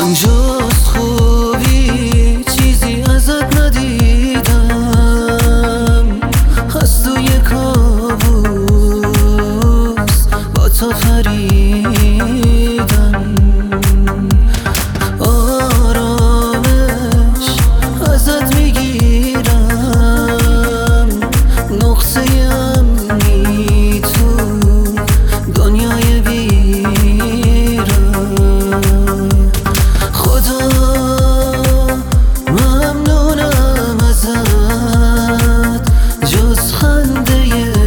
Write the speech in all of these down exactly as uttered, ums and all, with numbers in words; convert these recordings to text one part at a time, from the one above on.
من جز خوبی چیزی ازت ندیدم، از توی کابوس با تو خریدم. آرامش ازت میگیرم، نقطه امنی تو دنیای بیرم. خدا ممنونم ازت، جز خنده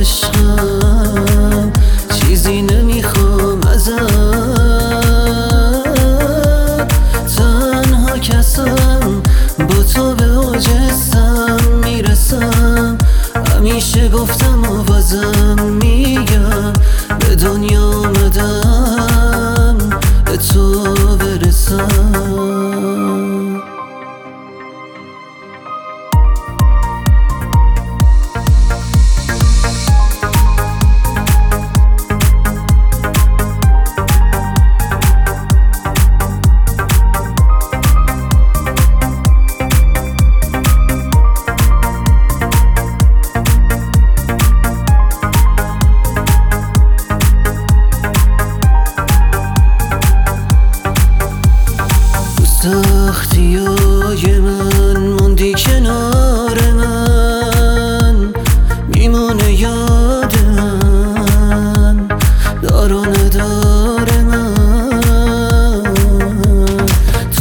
عشقم چیزی نمیخوام ازت. تنها کسم با تو به اوج سم میرسم، همیشه گفتم و بازم میگم به دنیا آمدم به تو برسم. سختیای من موندی کنار من، میمونه یاد من دار و ندار من. تو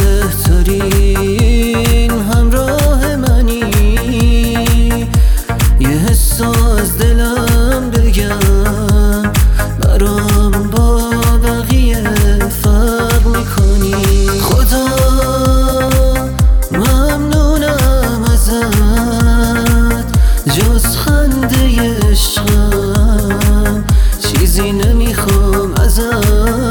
بهترین همراه منی، یه حس از دلم بگم برام با بقیه فرق میکنی. خدا ممنونم ازت، جز خنده عشقم چیزی نمیخوام ازت.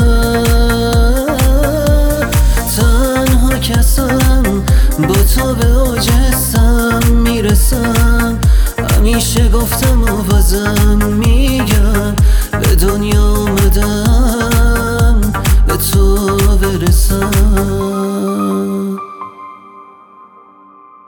تنها کسم با تو به اوج سم میرسم، همیشه گفتم و بازم میگم به دنیا آمدم